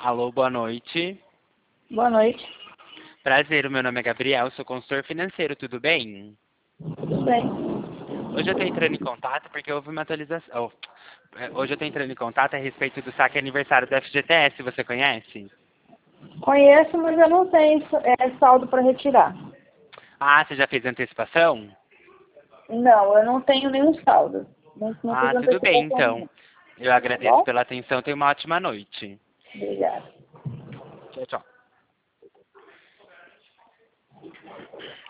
Alô, boa noite. Boa noite. Prazer, o meu nome é Gabriel, sou consultor financeiro, tudo bem? Tudo bem? Hoje eu estou entrando em contato porque houve uma atualização. Hoje eu estou entrando em contato a respeito do saque aniversário do FGTS, você conhece? Conheço, mas eu não tenho saldo para retirar. Ah, você já fez antecipação? Não, eu não tenho nenhum saldo. Não fiz Ah, tudo bem antecipação então. nenhuma. Eu Tá agradeço bom? pela atenção, tenha uma ótima noite. Obrigada. Tchau, tchau.